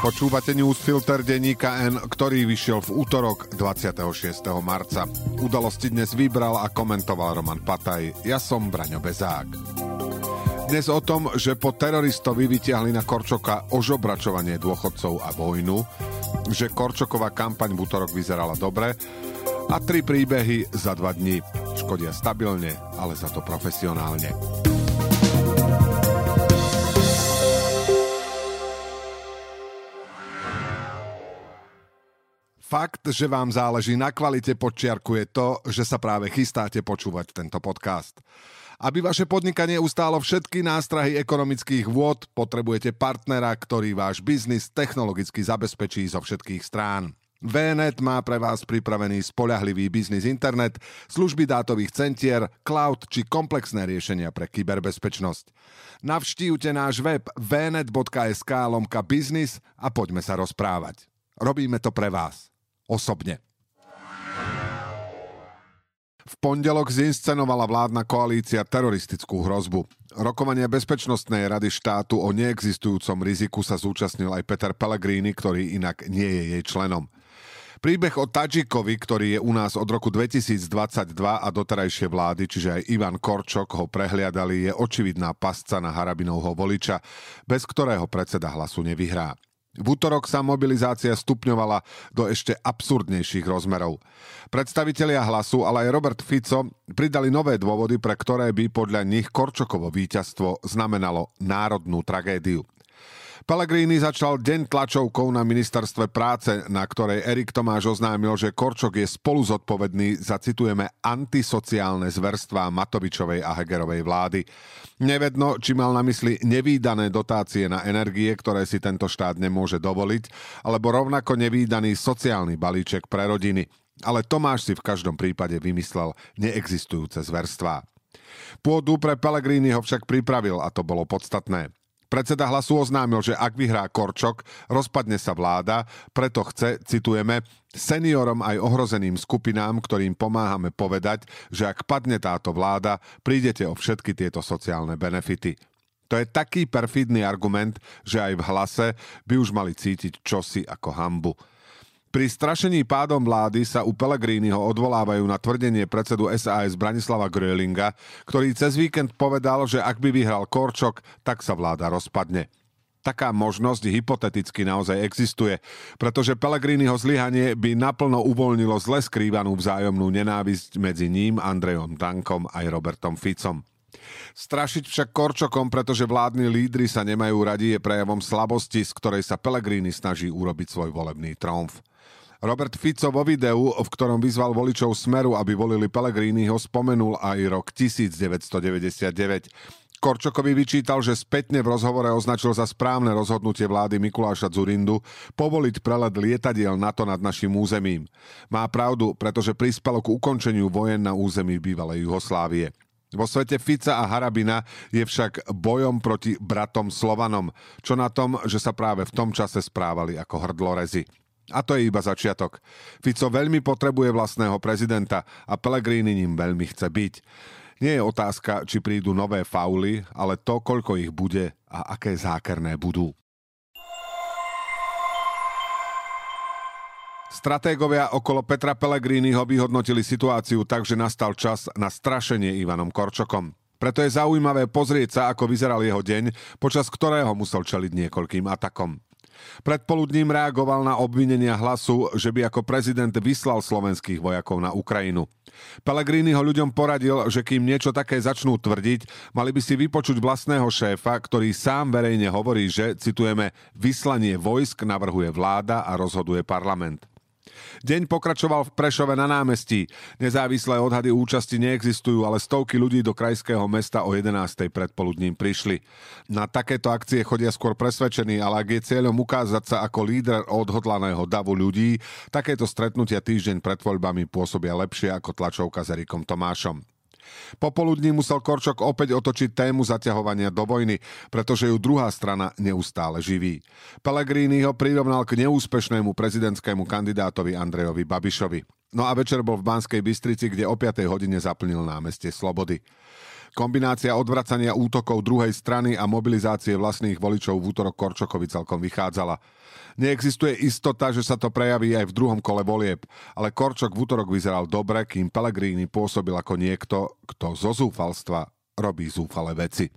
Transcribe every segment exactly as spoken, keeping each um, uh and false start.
Počúvate newsfilter denníka N, ktorý vyšiel v útorok dvadsiateho šiesteho marca. Udalosti dnes vybral a komentoval Roman Pataj. Ja som Braňo Bezák. Dnes o tom, že po teroristovi vytiahli na Korčoka ožobračovanie dôchodcov a vojnu, že Korčoková kampaň v útorok vyzerala dobre a tri príbehy za dva dni. Škodia stabilne, ale za to profesionálne. Fakt, že vám záleží na kvalite, podčiarkuje to, že sa práve chystáte počúvať tento podcast. Aby vaše podnikanie ustálo všetky nástrahy ekonomických vôd, potrebujete partnera, ktorý váš biznis technologicky zabezpečí zo všetkých strán. vé net má pre vás pripravený spoľahlivý biznis internet, služby dátových centier, cloud či komplexné riešenia pre kyberbezpečnosť. Navštívte náš web w n e t bodka s k lomka biznis a poďme sa rozprávať. Robíme to pre vás. Osobne. V pondelok zinscenovala vládna koalícia teroristickú hrozbu. Rokovania Bezpečnostnej rady štátu o neexistujúcom riziku sa zúčastnil aj Peter Pellegrini, ktorý inak nie je jej členom. Príbeh o Tadžikovi, ktorý je u nás od roku dvetisícdvadsaťdva a doterajšie vlády, čiže aj Ivan Korčok ho prehliadali, je očividná pasca na Harabinovho voliča, bez ktorého predseda Hlasu nevyhrá. V útorok sa mobilizácia stupňovala do ešte absurdnejších rozmerov. Predstavitelia Hlasu, ale aj Robert Fico pridali nové dôvody, pre ktoré by podľa nich Korčokovo víťazstvo znamenalo národnú tragédiu. Pellegrini začal deň tlačovkou na ministerstve práce, na ktorej Erik Tomáš oznámil, že Korčok je spolu zodpovedný za, citujeme, antisociálne zverstvá Matovičovej a Hegerovej vlády. Nevedno, či mal na mysli nevídané dotácie na energie, ktoré si tento štát nemôže dovoliť, alebo rovnako nevídaný sociálny balíček pre rodiny. Ale Tomáš si v každom prípade vymyslel neexistujúce zverstvá. Pôdu pre Pellegriniho však pripravil a to bolo podstatné. Predseda Hlasu oznámil, že ak vyhrá Korčok, rozpadne sa vláda, preto chce, citujeme, seniorom aj ohrozeným skupinám, ktorým pomáhame povedať, že ak padne táto vláda, prídete o všetky tieto sociálne benefity. To je taký perfidný argument, že aj v Hlase by už mali cítiť čosi ako hanbu. Pri strašení pádom vlády sa u Pellegriniho odvolávajú na tvrdenie predsedu es a es Branislava Gröhlinga, ktorý cez víkend povedal, že ak by vyhral Korčok, tak sa vláda rozpadne. Taká možnosť hypoteticky naozaj existuje, pretože Pellegriniho zlyhanie by naplno uvoľnilo zle skrývanú vzájomnú nenávisť medzi ním, Andrejom Dankom aj Robertom Ficom. Strašiť však Korčokom, pretože vládni lídri sa nemajú radi, je prejavom slabosti, z ktorej sa Pellegrini snaží urobiť svoj volebný tromf. Robert Fico vo videu, v ktorom vyzval voličov Smeru, aby volili Pellegriniho, spomenul aj rok devätnásťstodeväťdesiatdeväť. Korčokovi vyčítal, že spätne v rozhovore označil za správne rozhodnutie vlády Mikuláša Dzurindu povoliť prelet lietadiel NATO nad našim územím. Má pravdu, pretože prispelo k ukončeniu vojen na území bývalej Juhoslávie. Vo svete Fica a Harabina je však bojom proti bratom Slovanom, čo na tom, že sa práve v tom čase správali ako hrdlorezy. A to je iba začiatok. Fico veľmi potrebuje vlastného prezidenta a Pellegrini ním veľmi chce byť. Nie je otázka, či prídu nové fauly, ale to, koľko ich bude a aké zákerné budú. Stratégovia okolo Petra Pellegriniho vyhodnotili situáciu tak, že nastal čas na strašenie Ivanom Korčokom. Preto je zaujímavé pozrieť sa, ako vyzeral jeho deň, počas ktorého musel čeliť niekoľkým atakom. Predpoludním reagoval na obvinenia Hlasu, že by ako prezident vyslal slovenských vojakov na Ukrajinu. Pellegrini ho ľuďom poradil, že kým niečo také začnú tvrdiť, mali by si vypočuť vlastného šéfa, ktorý sám verejne hovorí, že, citujeme, vyslanie vojsk navrhuje vláda a rozhoduje parlament. Deň pokračoval v Prešove na námestí. Nezávislé odhady účasti neexistujú, ale stovky ľudí do krajského mesta o jedenástej predpoludním prišli. Na takéto akcie chodia skôr presvedčení, ale ak je cieľom ukázať sa ako líder odhodlaného davu ľudí, takéto stretnutia týždeň pred voľbami pôsobia lepšie ako tlačovka s Erikom Tomášom. Popoludní musel Korčok opäť otočiť tému zaťahovania do vojny, pretože ju druhá strana neustále živí. Pellegrini ho prirovnal k neúspešnému prezidentskému kandidátovi Andrejovi Babišovi. No a večer bol v Banskej Bystrici, kde o piatej hodine zaplnil námestie Slobody. Kombinácia odvracania útokov druhej strany a mobilizácie vlastných voličov v útorok Korčokovi celkom vychádzala. Neexistuje istota, že sa to prejaví aj v druhom kole volieb, ale Korčok v útorok vyzeral dobre, kým Pellegrini pôsobil ako niekto, kto zo zúfalstva robí zúfale veci.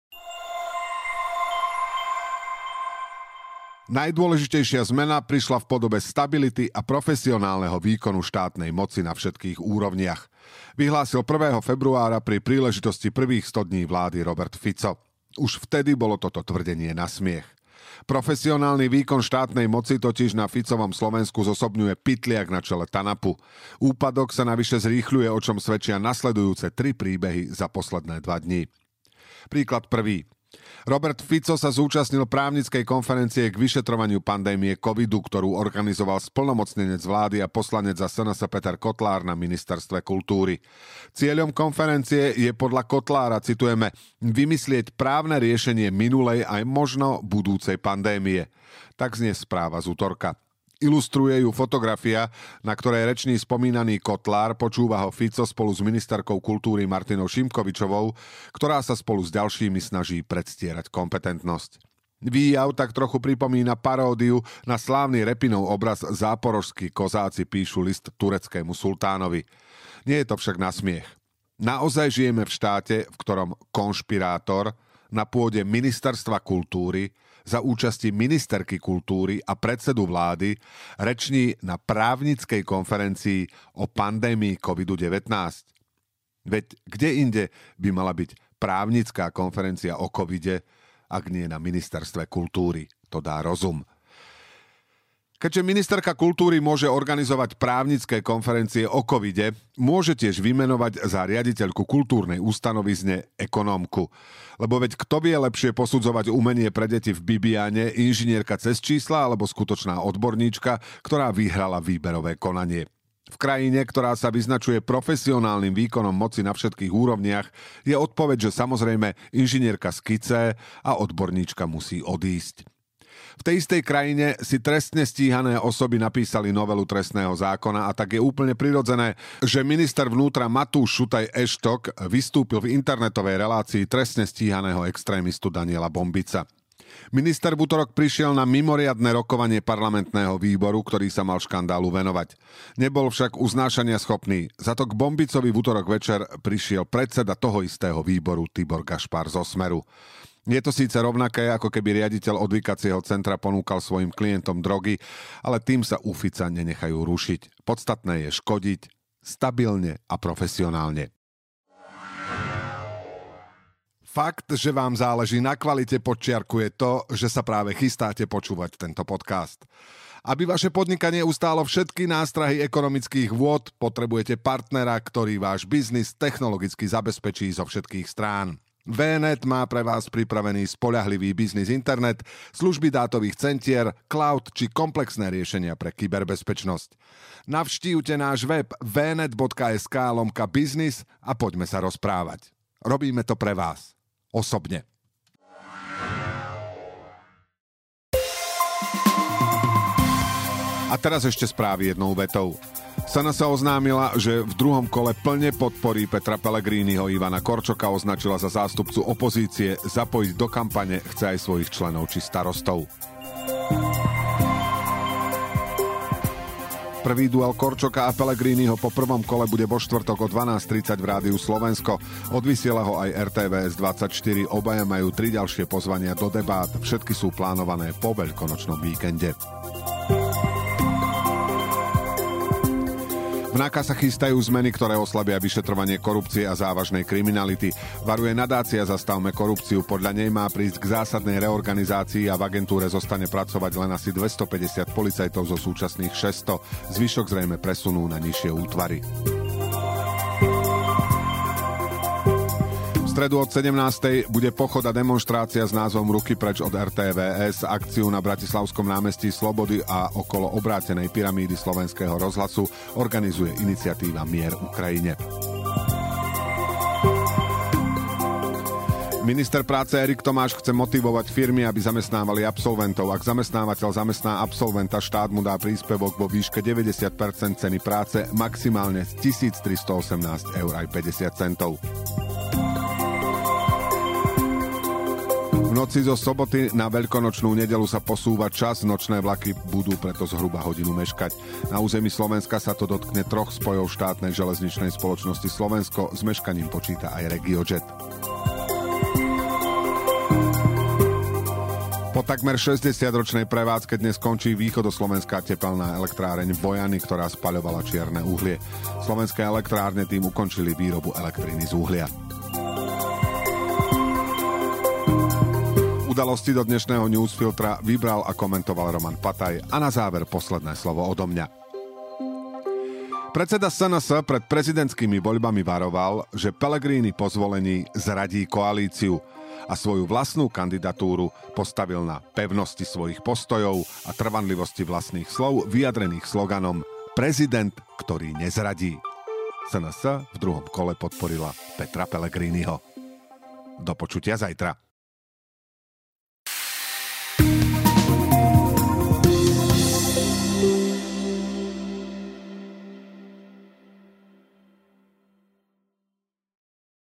Najdôležitejšia zmena prišla v podobe stability a profesionálneho výkonu štátnej moci na všetkých úrovniach. Vyhlásil prvého februára pri príležitosti prvých sto dní vlády Robert Fico. Už vtedy bolo toto tvrdenie na smiech. Profesionálny výkon štátnej moci totiž na Ficovom Slovensku zosobňuje pytliak na čele TANAPu. Úpadok sa navyše zrýchľuje, o čom svedčia nasledujúce tri príbehy za posledné dva dni. Príklad prvý. Robert Fico sa zúčastnil právnickej konferencie k vyšetrovaniu pandémie covidu, ktorú organizoval splnomocnenec vlády a poslanec za es en es Peter Kotlár na ministerstve kultúry. Cieľom konferencie je podľa Kotlára, citujeme, vymyslieť právne riešenie minulej aj možno budúcej pandémie. Tak znie správa z útorka. Ilustruje ju fotografia, na ktorej rečný spomínaný Kotlár, počúva ho Fico spolu s ministerkou kultúry Martinou Šimkovičovou, ktorá sa spolu s ďalšími snaží predstierať kompetentnosť. Výjav tak trochu pripomína paródiu na slávny Repinov obraz Záporožskí kozáci píšu list tureckému sultánovi. Nie je to však na smiech. Naozaj žijeme v štáte, v ktorom konšpirátor na pôde ministerstva kultúry za účasti ministerky kultúry a predsedu vlády reční na právnickej konferencii o pandémii kovid devätnásť. Veď kde inde by mala byť právnická konferencia o covide, ak nie na ministerstve kultúry? To dá rozum. Keďže ministerka kultúry môže organizovať právnické konferencie o covide, môže tiež vymenovať za riaditeľku kultúrnej ustanovizne ekonómku. Lebo veď kto vie lepšie posudzovať umenie pre deti v Bibiane, inžinierka cez čísla alebo skutočná odborníčka, ktorá vyhrala výberové konanie. V krajine, ktorá sa vyznačuje profesionálnym výkonom moci na všetkých úrovniach, je odpoveď, že samozrejme inžinierka skice a odborníčka musí odísť. V tej istej krajine si trestne stíhané osoby napísali novelu trestného zákona a tak je úplne prirodzené, že minister vnútra Matúš Šutaj Eštok vystúpil v internetovej relácii trestne stíhaného extrémistu Daniela Bombica. Minister v útorok prišiel na mimoriadne rokovanie parlamentného výboru, ktorý sa mal škandálu venovať. Nebol však uznášania schopný. Za to k Bombicovi v útorok večer prišiel predseda toho istého výboru Tibor Gašpar zo Smeru. Je to síce rovnaké, ako keby riaditeľ odvykacieho centra ponúkal svojim klientom drogy, ale tým sa u Fica nenechajú rušiť. Podstatné je škodiť stabilne a profesionálne. Fakt, že vám záleží na kvalite, podčiarkuje to, že sa práve chystáte počúvať tento podcast. Aby vaše podnikanie ustálo všetky nástrahy ekonomických vôd, potrebujete partnera, ktorý váš biznis technologicky zabezpečí zo všetkých strán. vé net má pre vás pripravený spoľahlivý biznis internet, služby dátových centier, cloud či komplexné riešenia pre kyberbezpečnosť. Navštívte náš web w n e t bodka es ka lomka biznis a poďme sa rozprávať. Robíme to pre vás. Osobne. A teraz ešte správy jednou vetou. es en es sa oznámila, že v druhom kole plne podporí Petra Pellegriniho. Ivana Korčoka označila za zástupcu opozície, zapojiť do kampane chce aj svojich členov či starostov. Prvý duel Korčoka a Pellegriniho po prvom kole bude vo štvrtok o dvanásť tridsať v Rádiu Slovensko. Odvysiela ho aj er té vé es dvadsaťštyri. Obaja majú tri ďalšie pozvania do debát. Všetky sú plánované po veľkonočnom víkende. V NAKA sa chystajú zmeny, ktoré oslabia vyšetrovanie korupcie a závažnej kriminality. Varuje nadácia Zastavme korupciu. Podľa nej má prísť k zásadnej reorganizácii a v agentúre zostane pracovať len asi dvestopäťdesiat policajtov zo súčasných šesťsto. Zvyšok zrejme presunú na nižšie útvary. V stredu od sedemnástej bude pochod a demonštrácia s názvom Ruky preč od er té vé es. Akciu na Bratislavskom námestí Slobody a okolo obrátenej pyramídy Slovenského rozhlasu organizuje iniciatíva Mier Ukrajine. Minister práce Erik Tomáš chce motivovať firmy, aby zamestnávali absolventov. Ak zamestnávateľ zamestná absolventa, štát mu dá príspevok vo výške deväťdesiat percent ceny práce, maximálne tisíctristoosemnásť eur aj päťdesiat centov. V noci zo soboty na veľkonočnú nedeľu sa posúva čas, nočné vlaky budú preto zhruba hodinu meškať. Na území Slovenska sa to dotkne troch spojov štátnej železničnej spoločnosti Slovensko, s meškaním počíta aj RegioJet. Po takmer šesťdesiatročnej prevádzke dnes končí východoslovenská tepelná elektráreň Bojany, ktorá spaľovala čierne uhlie. Slovenské elektrárne tým ukončili výrobu elektriny z uhlia. Udalosti do dnešného newsfiltra vybral a komentoval Roman Pataj a na záver posledné slovo odo mňa. Predseda es en es pred prezidentskými voľbami varoval, že Pellegrini po zvolení zradí koalíciu a svoju vlastnú kandidatúru postavil na pevnosti svojich postojov a trvanlivosti vlastných slov vyjadrených sloganom Prezident, ktorý nezradí. es en es v druhom kole podporila Petra Pellegriniho. Do počutia zajtra.